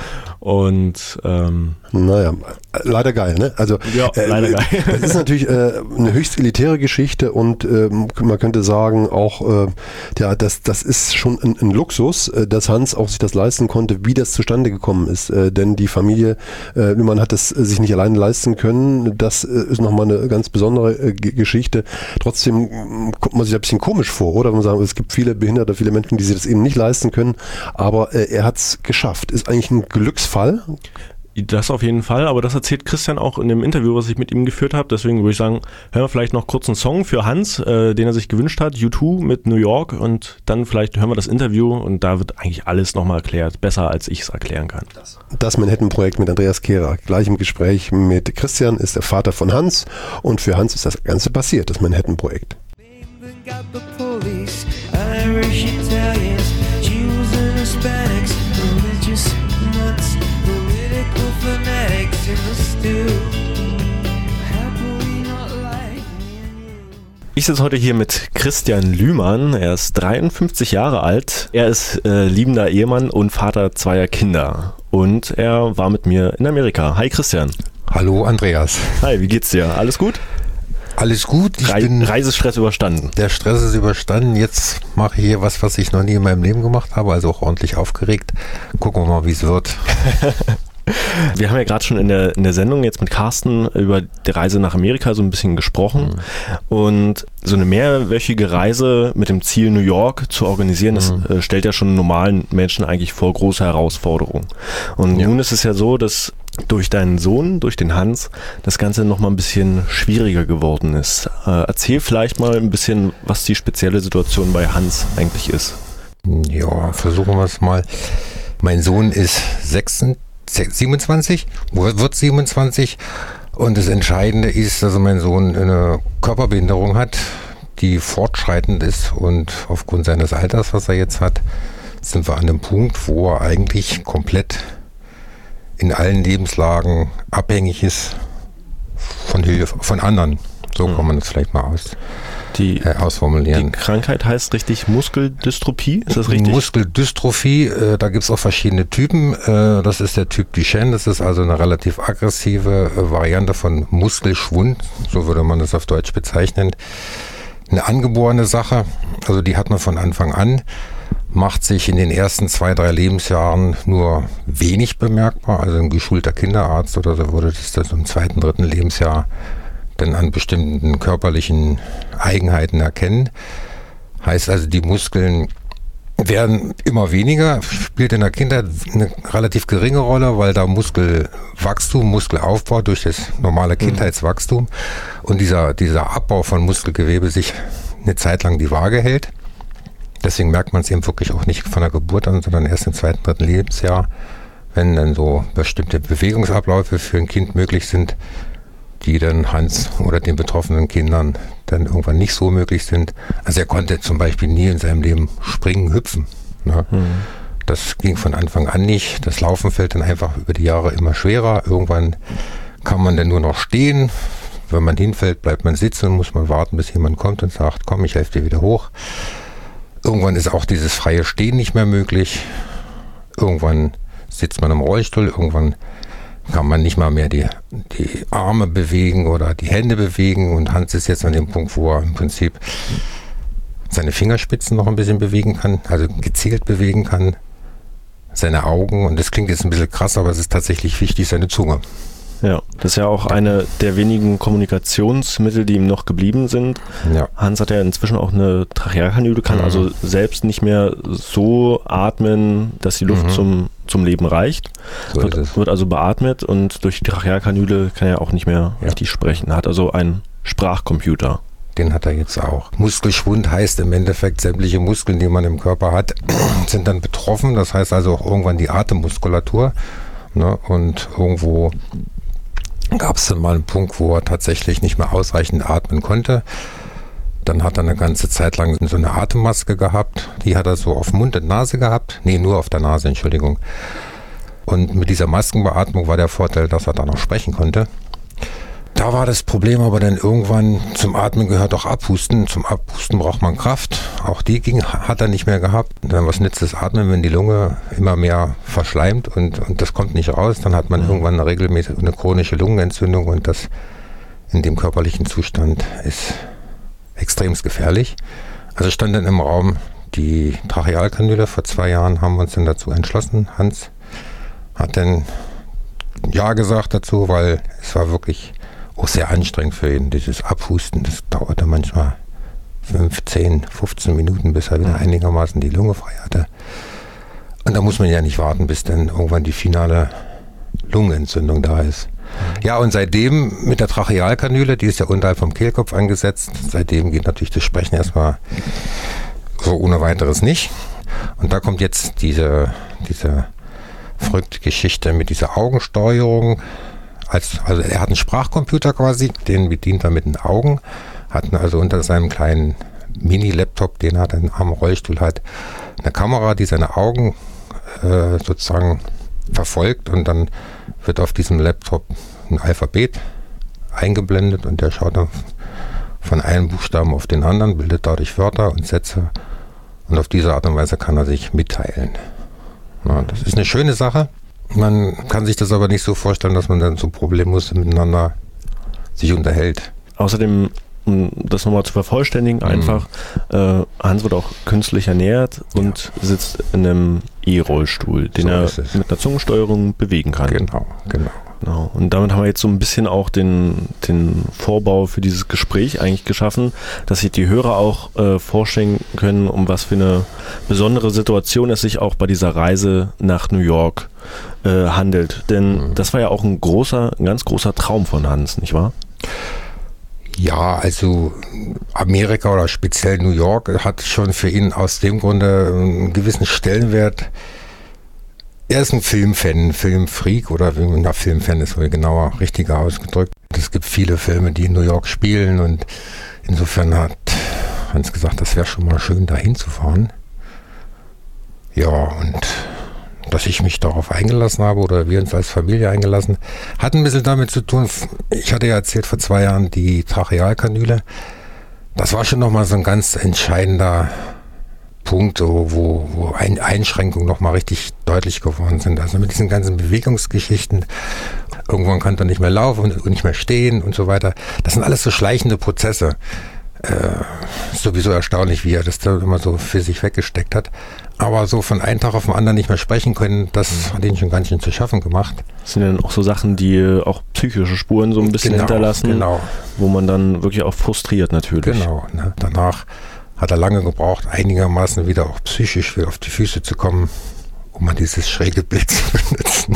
Und ähm, naja, leider geil, ne? Also ja, äh, leider geil. Das ist natürlich äh, eine höchst elitäre Geschichte und äh, man könnte sagen auch, äh, ja, das, das ist schon ein, ein Luxus, äh, dass Hans auch sich das leisten konnte, wie das zustande gekommen ist. Äh, denn die Familie, äh, man hat es sich nicht alleine leisten können. Das äh, ist nochmal eine ganz besondere äh, Geschichte. Trotzdem kommt man sich ein bisschen komisch vor, oder? Man sagt, es gibt viele Behinderte, viele Menschen, die sich das eben nicht leisten können, aber äh, er hat es geschafft. Ist eigentlich ein Glücksfall? Das auf jeden Fall, aber das erzählt Christian auch in dem Interview, was ich mit ihm geführt habe. Deswegen würde ich sagen, hören wir vielleicht noch kurz einen Song für Hans, äh, den er sich gewünscht hat, U zwei mit New York, und dann vielleicht hören wir das Interview und da wird eigentlich alles nochmal erklärt, besser als ich es erklären kann. Das Manhattan-Projekt mit Andreas Kehrer, gleich im Gespräch mit Christian, ist der Vater von Hans und für Hans ist das Ganze passiert, das Manhattan-Projekt. Ich sitze heute hier mit Christian Lühmann. Er ist dreiundfünfzig Jahre alt. Er ist äh, liebender Ehemann und Vater zweier Kinder. Und er war mit mir in Amerika. Hi Christian. Hallo Andreas. Hi, wie geht's dir? Alles gut? Alles gut, ich Re- bin Reisestress überstanden. Der Stress ist überstanden. Jetzt mache ich hier was, was ich noch nie in meinem Leben gemacht habe, also auch ordentlich aufgeregt. Gucken wir mal, wie es wird. Wir haben ja gerade schon in der, in der Sendung jetzt mit Carsten über die Reise nach Amerika so ein bisschen gesprochen. Mhm. Und so eine mehrwöchige Reise mit dem Ziel New York zu organisieren, das mhm. äh, stellt ja schon normalen Menschen eigentlich vor große Herausforderungen. Und ja. nun ist es ja so, dass durch deinen Sohn, durch den Hans, das Ganze nochmal ein bisschen schwieriger geworden ist. Äh, erzähl vielleicht mal ein bisschen, was die spezielle Situation bei Hans eigentlich ist. Ja, versuchen wir es mal. Mein Sohn ist siebenundzwanzig, wird siebenundzwanzig und das Entscheidende ist, dass mein Sohn eine Körperbehinderung hat, die fortschreitend ist und aufgrund seines Alters, was er jetzt hat, sind wir an einem Punkt, wo er eigentlich komplett in allen Lebenslagen abhängig ist von Hilfe, von anderen. So kann man das vielleicht mal aus, die, äh, ausformulieren. Die Krankheit heißt richtig Muskeldystrophie, ist das richtig? Muskeldystrophie, äh, da gibt es auch verschiedene Typen. Äh, das ist der Typ Duchenne, das ist also eine relativ aggressive äh, Variante von Muskelschwund, so würde man das auf Deutsch bezeichnen. Eine angeborene Sache, also die hat man von Anfang an, macht sich in den ersten zwei, drei Lebensjahren nur wenig bemerkbar. Also ein geschulter Kinderarzt oder so würde das, das im zweiten, dritten Lebensjahr dann an bestimmten körperlichen Eigenheiten erkennen. Heißt also, die Muskeln werden immer weniger, spielt in der Kindheit eine relativ geringe Rolle, weil da Muskelwachstum, Muskelaufbau durch das normale Kindheitswachstum und dieser, dieser Abbau von Muskelgewebe sich eine Zeit lang die Waage hält. Deswegen merkt man es eben wirklich auch nicht von der Geburt an, sondern erst im zweiten, dritten Lebensjahr, wenn dann so bestimmte Bewegungsabläufe für ein Kind möglich sind, die dann Hans oder den betroffenen Kindern dann irgendwann nicht so möglich sind. Also er konnte zum Beispiel nie in seinem Leben springen, hüpfen. Ne? Mhm. Das ging von Anfang an nicht. Das Laufen fällt dann einfach über die Jahre immer schwerer. Irgendwann kann man dann nur noch stehen. Wenn man hinfällt, bleibt man sitzen und muss man warten, bis jemand kommt und sagt, komm, ich helfe dir wieder hoch. Irgendwann ist auch dieses freie Stehen nicht mehr möglich. Irgendwann sitzt man im Rollstuhl, irgendwann kann man nicht mal mehr die, die Arme bewegen oder die Hände bewegen. Und Hans ist jetzt an dem Punkt, wo er im Prinzip seine Fingerspitzen noch ein bisschen bewegen kann, also gezielt bewegen kann, seine Augen. Und das klingt jetzt ein bisschen krass, aber es ist tatsächlich wichtig, seine Zunge. Ja, das ist ja auch eine der wenigen Kommunikationsmittel, die ihm noch geblieben sind. Ja. Hans hat ja inzwischen auch eine Trachealkanüle, kann mhm. also selbst nicht mehr so atmen, dass die Luft mhm. zum, zum Leben reicht. So wird, wird also beatmet und durch die Trachealkanüle kann er auch nicht mehr ja. richtig sprechen. Er hat also einen Sprachcomputer. Den hat er jetzt auch. Muskelschwund heißt im Endeffekt, sämtliche Muskeln, die man im Körper hat, sind dann betroffen. Das heißt also auch irgendwann die Atemmuskulatur. Ne? Und irgendwo gab es dann mal einen Punkt, wo er tatsächlich nicht mehr ausreichend atmen konnte. Dann hat er eine ganze Zeit lang so eine Atemmaske gehabt. Die hat er so auf Mund und Nase gehabt. Nee, nur auf der Nase, Entschuldigung. Und mit dieser Maskenbeatmung war der Vorteil, dass er da noch sprechen konnte. Da war das Problem aber dann irgendwann, zum Atmen gehört auch Abhusten. Zum Abhusten braucht man Kraft. Auch die ging, hat er nicht mehr gehabt. Dann was nützt das Atmen, wenn die Lunge immer mehr verschleimt und, und das kommt nicht raus. Dann hat man mhm. irgendwann eine regelmäßige, eine chronische Lungenentzündung und das in dem körperlichen Zustand ist extrem gefährlich. Also stand dann im Raum die Trachealkanüle. Vor zwei Jahren haben wir uns dann dazu entschlossen. Hans hat dann Ja gesagt dazu, weil es war wirklich auch sehr anstrengend für ihn. Dieses Abhusten, das dauerte manchmal fünfzehn, fünfzehn Minuten, bis er wieder einigermaßen die Lunge frei hatte. Und da muss man ja nicht warten, bis dann irgendwann die finale Lungenentzündung da ist. Ja, und seitdem mit der Trachealkanüle, die ist ja unterhalb vom Kehlkopf angesetzt, seitdem geht natürlich das Sprechen erstmal so ohne weiteres nicht. Und da kommt jetzt diese, diese verrückte Geschichte mit dieser Augensteuerung. Als, also er hat einen Sprachcomputer quasi, den bedient er mit den Augen, hat also unter seinem kleinen Mini-Laptop, den er dann am Rollstuhl hat, eine Kamera, die seine Augen äh, sozusagen verfolgt und dann wird auf diesem Laptop ein Alphabet eingeblendet und der schaut dann von einem Buchstaben auf den anderen, bildet dadurch Wörter und Sätze und auf diese Art und Weise kann er sich mitteilen. Na, das ist eine schöne Sache. Man kann sich das aber nicht so vorstellen, dass man dann so problemlos miteinander sich unterhält. Außerdem um das nochmal zu vervollständigen, mhm. einfach, äh, Hans wird auch künstlich ernährt und ja. sitzt in einem E-Rollstuhl, den so er mit einer Zungensteuerung bewegen kann. Genau, genau. Genau. Und damit haben wir jetzt so ein bisschen auch den, den Vorbau für dieses Gespräch eigentlich geschaffen, dass sich die Hörer auch äh, vorstellen können, um was für eine besondere Situation es sich auch bei dieser Reise nach New York äh, handelt. Denn mhm. das war ja auch ein großer, ein ganz großer Traum von Hans, nicht wahr? Ja, also Amerika oder speziell New York hat schon für ihn aus dem Grunde einen gewissen Stellenwert. Er ist ein Filmfan, ein Filmfreak oder na, Filmfan ist wohl genauer, richtiger ausgedrückt. Es gibt viele Filme, die in New York spielen und insofern hat Hans gesagt, das wäre schon mal schön, da hinzufahren. Ja, und dass ich mich darauf eingelassen habe oder wir uns als Familie eingelassen, hat ein bisschen damit zu tun, ich hatte ja erzählt vor zwei Jahren die Trachealkanüle. Das war schon nochmal so ein ganz entscheidender Punkt, wo, wo Ein- Einschränkungen nochmal richtig deutlich geworden sind. Also mit diesen ganzen Bewegungsgeschichten, irgendwann kann er nicht mehr laufen und nicht mehr stehen und so weiter. Das sind alles so schleichende Prozesse. Äh, sowieso erstaunlich, wie er das da immer so für sich weggesteckt hat. Aber so von einem Tag auf den anderen nicht mehr sprechen können, das hat ihn schon ganz schön zu schaffen gemacht. Das sind dann auch so Sachen, die auch psychische Spuren so ein bisschen genau, hinterlassen, genau. wo man dann wirklich auch frustriert natürlich. Genau, ne? Danach hat er lange gebraucht, einigermaßen wieder auch psychisch wieder auf die Füße zu kommen, um mal dieses schräge Bild zu benutzen.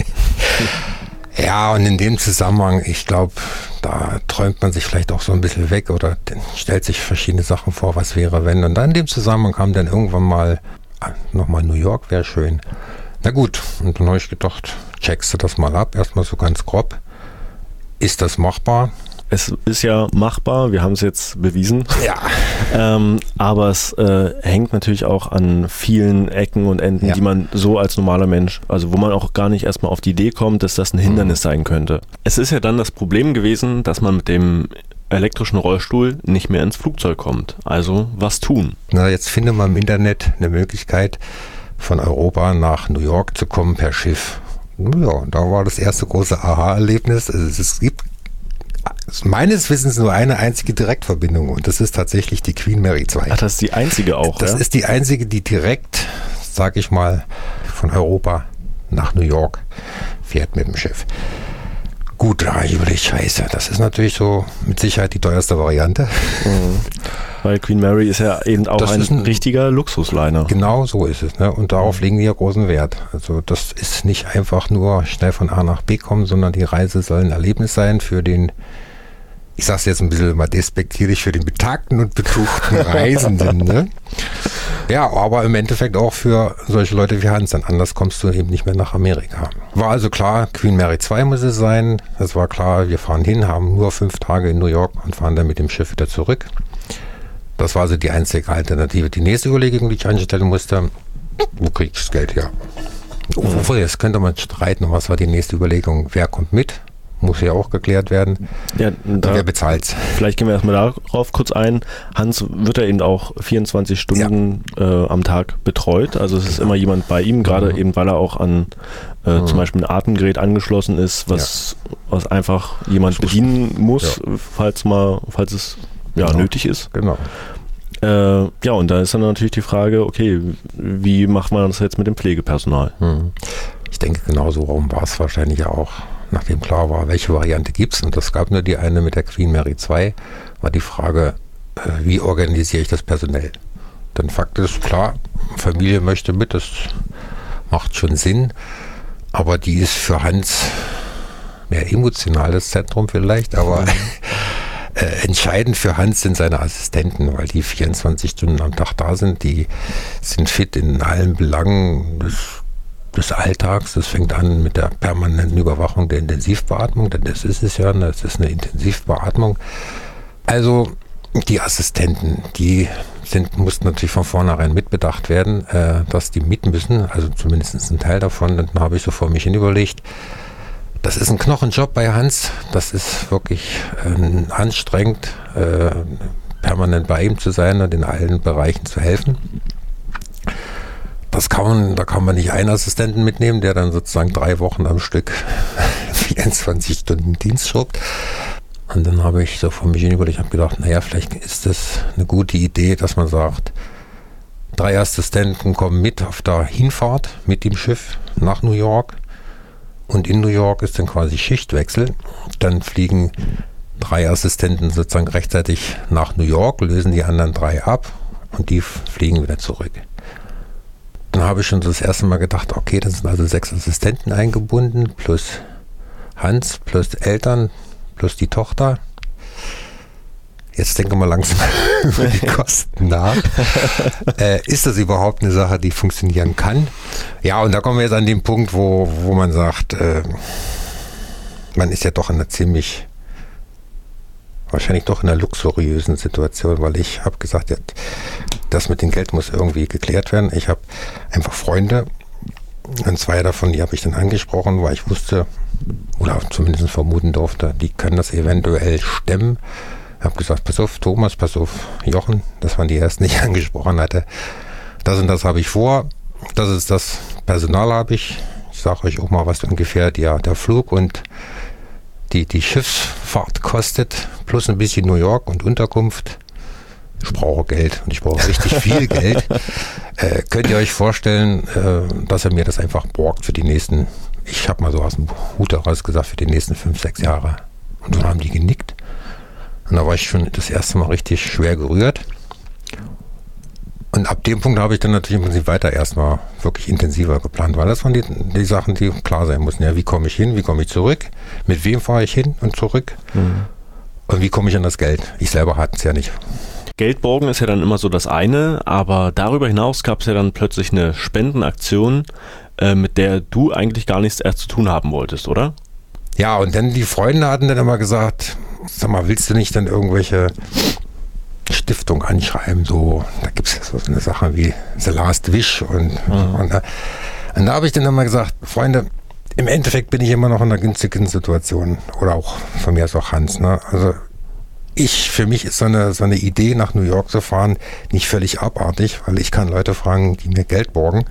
Ja, und in dem Zusammenhang, ich glaube, da träumt man sich vielleicht auch so ein bisschen weg oder stellt sich verschiedene Sachen vor, was wäre, wenn. Und dann in dem Zusammenhang kam dann irgendwann mal, nochmal New York wäre schön. Na gut, und dann habe ich gedacht, checkst du das mal ab, erstmal so ganz grob. Ist das machbar? Es ist ja machbar, wir haben es jetzt bewiesen. Ja. ähm, aber es äh, hängt natürlich auch an vielen Ecken und Enden, ja. die man so als normaler Mensch, also wo man auch gar nicht erstmal auf die Idee kommt, dass das ein Hindernis mhm. sein könnte. Es ist ja dann das Problem gewesen, dass man mit dem elektrischen Rollstuhl nicht mehr ins Flugzeug kommt. Also was tun? Na, jetzt findet man im Internet eine Möglichkeit, von Europa nach New York zu kommen per Schiff. Ja, da war das erste große Aha-Erlebnis. Also es gibt meines Wissens nur eine einzige Direktverbindung und das ist tatsächlich die Queen Mary zwei. Ach, das ist die einzige auch, Das ja? ist die einzige, die direkt, sag ich mal, von Europa nach New York fährt mit dem Schiff. Gut, da ich überlege, scheiße, das ist natürlich so mit Sicherheit die teuerste Variante. Mhm. Weil Queen Mary ist ja eben auch ein, ein richtiger Luxusliner. Genau so ist es, ne? Und darauf legen die ja großen Wert. Also das ist nicht einfach nur schnell von A nach B kommen, sondern die Reise soll ein Erlebnis sein für den, ich sag's jetzt ein bisschen mal despektierlich, für den betagten und betuchten Reisenden. Ne? Ja, aber im Endeffekt auch für solche Leute wie Hans, dann anders kommst du eben nicht mehr nach Amerika. War also klar, Queen Mary zwei muss es sein. Es war klar, wir fahren hin, haben nur fünf Tage in New York und fahren dann mit dem Schiff wieder zurück. Das war also die einzige Alternative. Die nächste Überlegung, die ich anstellen musste, wo krieg ich das Geld her? Oh, jetzt könnte man streiten, was war die nächste Überlegung? Wer kommt mit? Muss ja auch geklärt werden. Ja, da, wer bezahlt? Vielleicht gehen wir erstmal darauf kurz ein. Hans wird ja eben auch vierundzwanzig Stunden ja. äh, am Tag betreut. Also es ist genau. immer jemand bei ihm, gerade mhm. eben weil er auch an äh, mhm. zum Beispiel ein Atemgerät angeschlossen ist, was, ja. was einfach jemand so bedienen muss, ja. falls mal, falls es ja, genau. nötig ist. Genau. Äh, ja, und da ist dann natürlich die Frage, okay, wie macht man das jetzt mit dem Pflegepersonal? Mhm. Ich denke, genauso rum war es wahrscheinlich auch. Nachdem klar war, welche Variante gibt es, und das gab nur die eine mit der Queen Mary zwei, war die Frage, äh, wie organisiere ich das personell? Denn Fakt ist, klar, Familie möchte mit, das macht schon Sinn, aber die ist für Hans mehr emotionales Zentrum vielleicht, aber äh, entscheidend für Hans sind seine Assistenten, weil die vierundzwanzig Stunden am Tag da sind, die sind fit in allen Belangen des des Alltags. Das fängt an mit der permanenten Überwachung der Intensivbeatmung, denn das ist es ja, das ist eine Intensivbeatmung. Also die Assistenten, die sind, mussten natürlich von vornherein mitbedacht werden, äh, dass die mit müssen, also zumindest ein Teil davon. Dann habe ich so vor mich hin überlegt, das ist ein Knochenjob bei Hans, das ist wirklich äh, anstrengend, äh, permanent bei ihm zu sein und in allen Bereichen zu helfen. Das kann man, da kann man nicht einen Assistenten mitnehmen, der dann sozusagen drei Wochen am Stück vierundzwanzig Stunden Dienst schrubbt. Und dann habe ich so von mich hin überlegt, ich habe gedacht, naja, vielleicht ist das eine gute Idee, dass man sagt, drei Assistenten kommen mit auf der Hinfahrt mit dem Schiff nach New York und in New York ist dann quasi Schichtwechsel. Dann fliegen drei Assistenten sozusagen rechtzeitig nach New York, lösen die anderen drei ab und die fliegen wieder zurück. Dann habe ich schon das erste Mal gedacht, okay, das sind also sechs Assistenten eingebunden, plus Hans, plus Eltern, plus die Tochter. Jetzt denken wir langsam über die Kosten nach. äh, ist das überhaupt eine Sache, die funktionieren kann? Ja, und da kommen wir jetzt an den Punkt, wo, wo man sagt, äh, man ist ja doch in einer ziemlich, wahrscheinlich doch in einer luxuriösen Situation, weil ich habe gesagt, ja, das mit dem Geld muss irgendwie geklärt werden. Ich habe einfach Freunde und zwei davon, die habe ich dann angesprochen, weil ich wusste, oder zumindest vermuten durfte, die können das eventuell stemmen. Ich habe gesagt, pass auf Thomas, pass auf Jochen, das waren die ersten, die ich angesprochen hatte. Das und das habe ich vor, das ist das Personal habe ich. Ich sage euch auch mal, was ungefähr der, der Flug und die, die Schiffsfahrt kostet, plus ein bisschen New York und Unterkunft. Ich brauche Geld und ich brauche richtig viel Geld. Äh, könnt ihr euch vorstellen, äh, dass er mir das einfach borgt für die nächsten, ich habe mal so aus dem Hut heraus gesagt, für die nächsten fünf, sechs Jahre. Und dann haben die genickt. Und da war ich schon das erste Mal richtig schwer gerührt. Und ab dem Punkt habe ich dann natürlich im Prinzip weiter erstmal wirklich intensiver geplant, weil das waren die, die Sachen, die klar sein mussten. Ja, wie komme ich hin, wie komme ich zurück, mit wem fahre ich hin und zurück mhm. und wie komme ich an das Geld. Ich selber hatte es ja nicht. Geldborgen ist ja dann immer so das eine, aber darüber hinaus gab es ja dann plötzlich eine Spendenaktion, äh, mit der du eigentlich gar nichts erst zu tun haben wolltest, oder? Ja, und dann die Freunde hatten dann immer gesagt, sag mal, willst du nicht dann irgendwelche Stiftung anschreiben, so, da gibt es ja so eine Sache wie The Last Wish und, mhm. und, und da habe ich dann immer gesagt, Freunde, im Endeffekt bin ich immer noch in einer günstigen Situation oder auch von mir ist auch Hans, ne? Also ich, für mich ist so eine, so eine Idee, nach New York zu fahren, nicht völlig abartig, weil ich kann Leute fragen, die mir Geld borgen.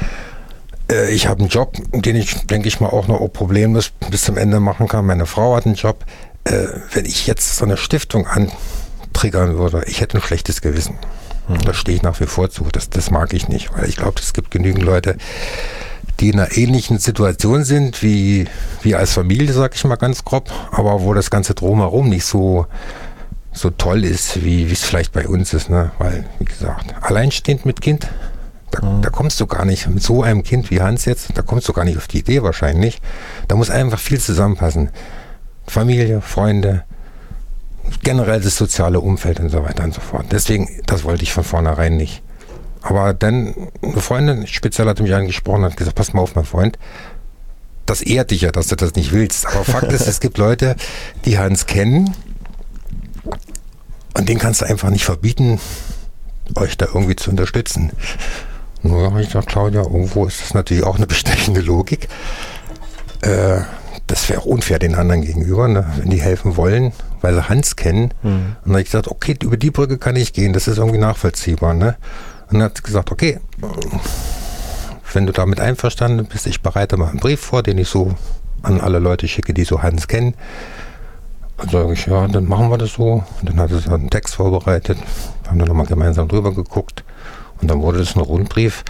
Äh, ich habe einen Job, den ich, denke ich mal, auch noch problemlos bis zum Ende machen kann. Meine Frau hat einen Job. Äh, wenn ich jetzt so eine Stiftung antriggern würde, ich hätte ein schlechtes Gewissen. Hm. Da stehe ich nach wie vor zu. Das, das mag ich nicht, weil ich glaube, es gibt genügend Leute, die in einer ähnlichen Situation sind, wie, wie als Familie, sag ich mal ganz grob, aber wo das Ganze drumherum nicht so, so toll ist, wie es vielleicht bei uns ist, ne? Weil, wie gesagt, alleinstehend mit Kind, da, mhm. da kommst du gar nicht, mit so einem Kind wie Hans jetzt, da kommst du gar nicht auf die Idee wahrscheinlich. Da muss einfach viel zusammenpassen. Familie, Freunde, generell das soziale Umfeld und so weiter und so fort. Deswegen, das wollte ich von vornherein nicht. Aber dann, eine Freundin speziell hat mich angesprochen und hat gesagt, pass mal auf, mein Freund, das ehrt dich ja, dass du das nicht willst. Aber Fakt ist, es gibt Leute, die Hans kennen und denen kannst du einfach nicht verbieten, euch da irgendwie zu unterstützen. Nur habe ich gesagt, Claudia, irgendwo ist das natürlich auch eine bestechende Logik. Äh, das wäre auch unfair den anderen gegenüber, ne, wenn die helfen wollen, weil sie Hans kennen. Mhm. Und dann habe ich gesagt, okay, über die Brücke kann ich gehen, das ist irgendwie nachvollziehbar, ne? Und dann hat sie gesagt, okay, wenn du damit einverstanden bist, ich bereite mal einen Brief vor, den ich so an alle Leute schicke, die so Hans kennen. Und sage ich, ja, dann machen wir das so. Und dann hat sie einen Text vorbereitet, wir haben dann nochmal gemeinsam drüber geguckt und dann wurde das ein Rundbrief,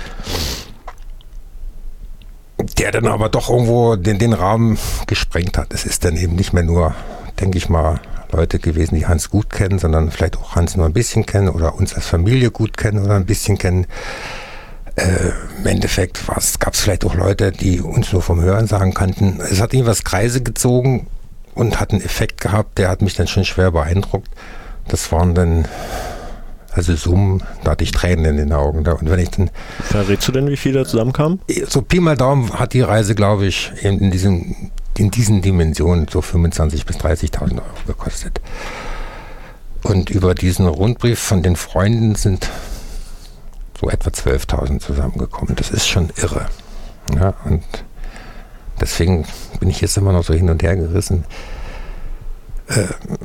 der dann aber doch irgendwo den, den Rahmen gesprengt hat. Es ist dann eben nicht mehr nur, denke ich mal, Leute gewesen, die Hans gut kennen, sondern vielleicht auch Hans nur ein bisschen kennen oder uns als Familie gut kennen oder ein bisschen kennen. Äh, Im Endeffekt gab es vielleicht auch Leute, die uns nur vom Hörensagen kannten. Es hat irgendwas Kreise gezogen und hat einen Effekt gehabt, der hat mich dann schon schwer beeindruckt. Das waren dann also Summen, da hatte ich Tränen in den Augen. Da. Und wenn ich dann, verrätst du denn, wie viel da zusammenkam? So Pi mal Daumen hat die Reise, glaube ich, in, in, diesem, in diesen Dimensionen so fünfundzwanzigtausend bis dreißigtausend Euro gekostet. Und über diesen Rundbrief von den Freunden sind so etwa zwölftausend zusammengekommen. Das ist schon irre. Ja, und deswegen bin ich jetzt immer noch so hin und her gerissen. Äh,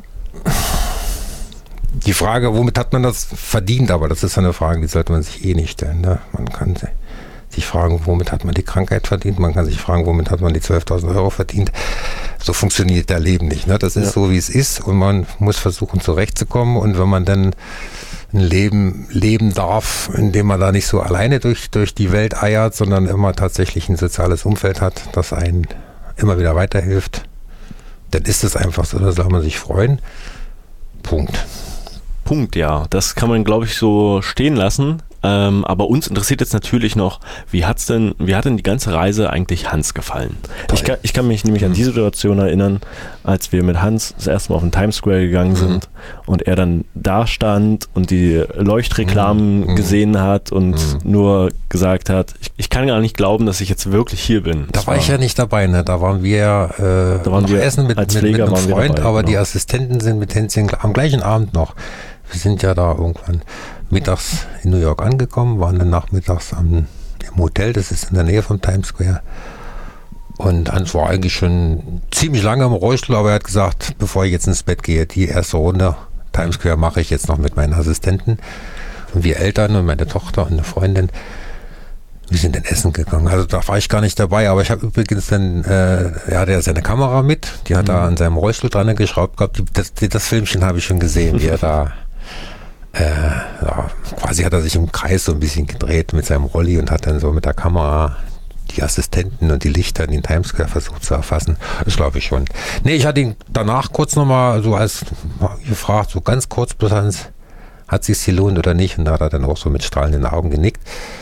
Die Frage, womit hat man das verdient, aber das ist eine Frage, die sollte man sich eh nicht stellen. Ne? Man kann sich fragen, womit hat man die Krankheit verdient. Man kann sich fragen, womit hat man die zwölftausend Euro verdient. So funktioniert der Leben nicht. Ne? Das ist ja so, wie es ist und man muss versuchen, zurechtzukommen. Und wenn man dann ein Leben leben darf, in dem man da nicht so alleine durch, durch die Welt eiert, sondern immer tatsächlich ein soziales Umfeld hat, das einen immer wieder weiterhilft, dann ist es einfach so, da soll man sich freuen. Punkt. Punkt, ja. Das kann man, glaube ich, so stehen lassen. Ähm, aber uns interessiert jetzt natürlich noch, wie hat's denn, wie hat denn die ganze Reise eigentlich Hans gefallen? Ich kann, ich kann mich nämlich an die Situation erinnern, als wir mit Hans das erste Mal auf den Times Square gegangen sind mhm. und er dann da stand und die Leuchtreklamen mhm. gesehen hat und mhm. nur gesagt hat, ich, ich kann gar nicht glauben, dass ich jetzt wirklich hier bin. Da war, war ich ja nicht dabei, ne? Da waren wir, äh, da waren noch wir essen mit, als mit, Pfleger mit einem waren Freund, wir dabei, aber genau. die Assistenten sind mit Hänschen am gleichen Abend noch. Wir sind ja da irgendwann mittags in New York angekommen, waren dann nachmittags am, im Hotel, das ist in der Nähe vom Times Square. Und Hans war eigentlich schon ziemlich lange im Rollstuhl, aber er hat gesagt, bevor ich jetzt ins Bett gehe, die erste Runde Times Square mache ich jetzt noch mit meinen Assistenten. Und wir Eltern und meine Tochter und eine Freundin, wir sind dann essen gegangen. Also da war ich gar nicht dabei, aber ich habe übrigens dann, äh, er hatte ja seine Kamera mit, die hat mhm. er an seinem Rollstuhl dran geschraubt gehabt. Das, das Filmchen habe ich schon gesehen, wie er da Äh, ja, quasi hat er sich im Kreis so ein bisschen gedreht mit seinem Rolli und hat dann so mit der Kamera die Assistenten und die Lichter in den Times Square versucht zu erfassen. Das glaube ich schon. Nee, ich hatte ihn danach kurz nochmal so als gefragt, so ganz kurz bloß Hans, hat es sich gelohnt oder nicht? Und da hat er dann auch so mit strahlenden Augen genickt.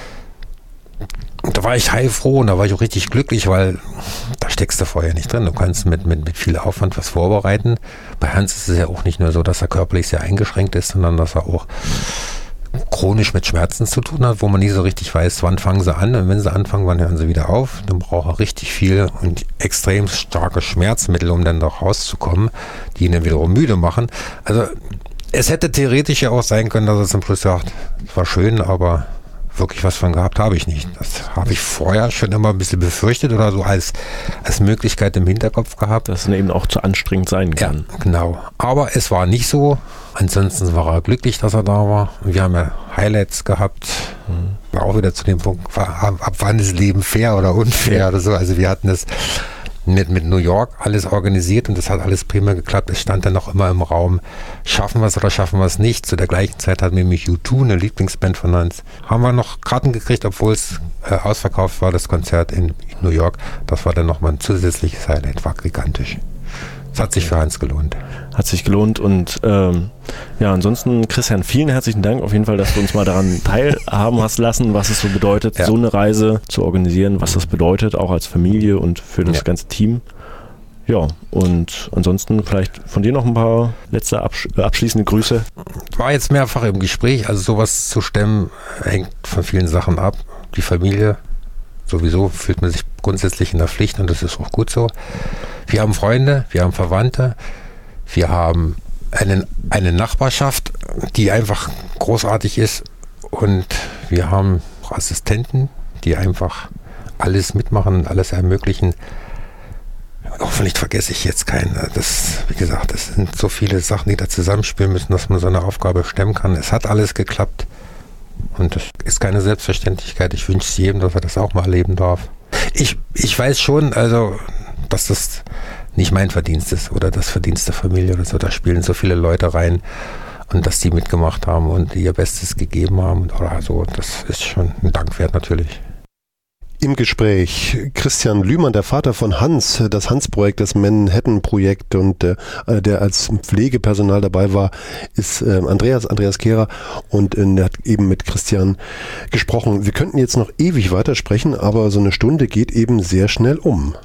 Und da war ich heilfroh und da war ich auch richtig glücklich, weil da steckst du vorher nicht drin. Du kannst mit, mit, mit viel Aufwand was vorbereiten. Bei Hans ist es ja auch nicht nur so, dass er körperlich sehr eingeschränkt ist, sondern dass er auch chronisch mit Schmerzen zu tun hat, wo man nie so richtig weiß, wann fangen sie an. Und wenn sie anfangen, wann hören sie wieder auf. Dann braucht er richtig viel und extrem starke Schmerzmittel, um dann da rauszukommen, die ihn dann wiederum müde machen. Also es hätte theoretisch ja auch sein können, dass er zum Schluss sagt, es war schön, aber wirklich was von gehabt habe ich nicht. Das habe ich vorher schon immer ein bisschen befürchtet oder so als, als Möglichkeit im Hinterkopf gehabt. Dass es eben auch zu anstrengend sein kann. Ja, genau. Aber es war nicht so. Ansonsten war er glücklich, dass er da war. Wir haben ja Highlights gehabt. Mhm. War auch wieder zu dem Punkt, war, ab wann ist Leben fair oder unfair ja. oder so. Also wir hatten es mit, mit New York alles organisiert und das hat alles prima geklappt. Es stand dann noch immer im Raum, schaffen wir es oder schaffen wir es nicht. Zu der gleichen Zeit hatten wir nämlich U zwei, eine Lieblingsband von uns. Haben wir noch Karten gekriegt, obwohl es äh, ausverkauft war, das Konzert in, in New York. Das war dann nochmal ein zusätzliches Highlight, war gigantisch. Es hat sich für Hans gelohnt. Hat sich gelohnt und ähm, ja, ansonsten Christian, vielen herzlichen Dank auf jeden Fall, dass du uns mal daran teilhaben hast lassen, was es so bedeutet, ja. so eine Reise zu organisieren, was das bedeutet, auch als Familie und für das ja. ganze Team. Ja, und ansonsten vielleicht von dir noch ein paar letzte absch- abschließende Grüße. War jetzt mehrfach im Gespräch, also sowas zu stemmen hängt von vielen Sachen ab. Die Familie, sowieso fühlt man sich grundsätzlich in der Pflicht und das ist auch gut so. Wir haben Freunde, wir haben Verwandte, wir haben einen, eine Nachbarschaft, die einfach großartig ist und wir haben Assistenten, die einfach alles mitmachen und alles ermöglichen. Hoffentlich vergesse ich jetzt keinen. Das, wie gesagt, das sind so viele Sachen, die da zusammenspielen müssen, dass man so eine Aufgabe stemmen kann. Es hat alles geklappt und das ist keine Selbstverständlichkeit. Ich wünsche es jedem, dass er das auch mal erleben darf. Ich, ich weiß schon, also, dass das nicht mein Verdienst ist oder das Verdienst der Familie oder so. Da spielen so viele Leute rein und dass die mitgemacht haben und ihr Bestes gegeben haben oder so. Das ist schon ein Dank wert natürlich. Im Gespräch Christian Lühmann, der Vater von Hans, das Hans-Projekt, das Manhattan-Projekt und äh, der als Pflegepersonal dabei war, ist äh, Andreas, Andreas Kehrer und äh, der hat eben mit Christian gesprochen. Wir könnten jetzt noch ewig weitersprechen, aber so eine Stunde geht eben sehr schnell um.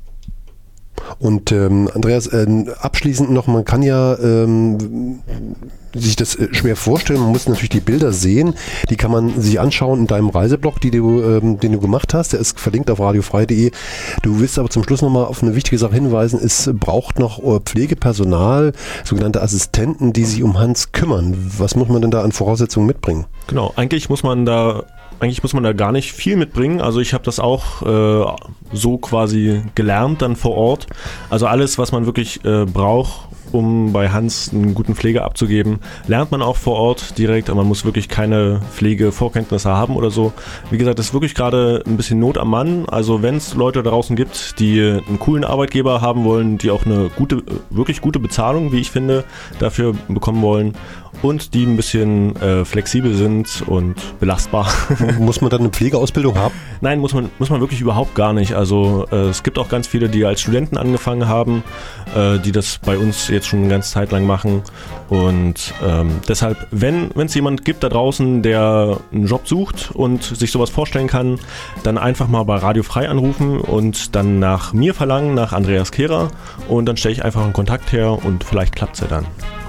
Und ähm, Andreas, äh, abschließend noch, man kann ja ähm, sich das äh, schwer vorstellen, man muss natürlich die Bilder sehen, die kann man sich anschauen in deinem Reiseblog, die du, ähm, den du gemacht hast, der ist verlinkt auf radiofrei punkt de. Du willst aber zum Schluss nochmal auf eine wichtige Sache hinweisen, es braucht noch äh, Pflegepersonal, sogenannte Assistenten, die sich um Hans kümmern. Was muss man denn da an Voraussetzungen mitbringen? Genau, eigentlich muss man da Eigentlich muss man da gar nicht viel mitbringen. Also ich habe das auch äh, so quasi gelernt dann vor Ort. Also alles, was man wirklich äh, braucht, um bei Hans einen guten Pfleger abzugeben. Lernt man auch vor Ort direkt, aber man muss wirklich keine Pflegevorkenntnisse haben oder so. Wie gesagt, das ist wirklich gerade ein bisschen Not am Mann. Also wenn es Leute da draußen gibt, die einen coolen Arbeitgeber haben wollen, die auch eine gute, wirklich gute Bezahlung, wie ich finde, dafür bekommen wollen und die ein bisschen äh, flexibel sind und belastbar. Muss man dann eine Pflegeausbildung haben? Nein, muss man, muss man wirklich überhaupt gar nicht. Also äh, es gibt auch ganz viele, die als Studenten angefangen haben, äh, die das bei uns jetzt schon eine ganze Zeit lang machen. Und ähm, deshalb, wenn es jemand gibt da draußen, der einen Job sucht und sich sowas vorstellen kann, dann einfach mal bei Radio Frei anrufen und dann nach mir verlangen, nach Andreas Kehrer, und dann stelle ich einfach einen Kontakt her und vielleicht klappt es ja dann.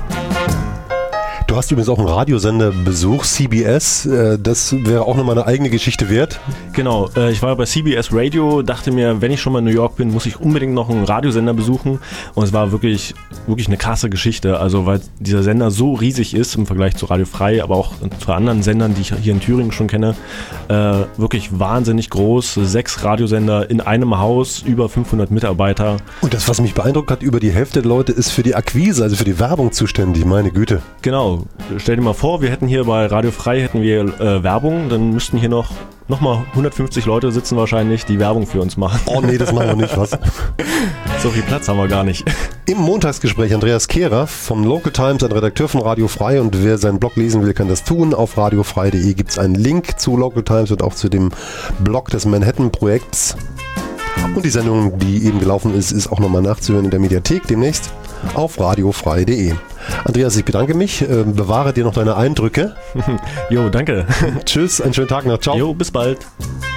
Du hast übrigens auch einen Radiosender-Besuch, C B S, das wäre auch nochmal eine eigene Geschichte wert. Genau, ich war bei C B S Radio, dachte mir, wenn ich schon mal in New York bin, muss ich unbedingt noch einen Radiosender besuchen, und es war wirklich, wirklich eine krasse Geschichte, also weil dieser Sender so riesig ist im Vergleich zu Radio Frei, aber auch zu anderen Sendern, die ich hier in Thüringen schon kenne, äh, wirklich wahnsinnig groß, sechs Radiosender in einem Haus, über fünfhundert Mitarbeiter. Und das, was mich beeindruckt hat, über die Hälfte der Leute ist für die Akquise, also für die Werbung zuständig, meine Güte. Genau. Stell dir mal vor, wir hätten hier bei Radio Frei hätten wir äh, Werbung, dann müssten hier noch, noch mal hundertfünfzig Leute sitzen wahrscheinlich, die Werbung für uns machen. Oh nee, das machen wir nicht, was? So viel Platz haben wir gar nicht. Im Montagsgespräch Andreas Kehrer vom Local Times, ein Redakteur von Radio Frei, und wer seinen Blog lesen will, kann das tun. Auf radiofrei punkt de gibt es einen Link zu Local Times und auch zu dem Blog des Manhattan-Projekts. Und die Sendung, die eben gelaufen ist, ist auch nochmal nachzuhören in der Mediathek demnächst auf radiofrei punkt de. Andreas, ich bedanke mich. Äh, bewahre dir noch deine Eindrücke. Jo, danke. Tschüss, einen schönen Tag noch. Ciao. Jo, bis bald.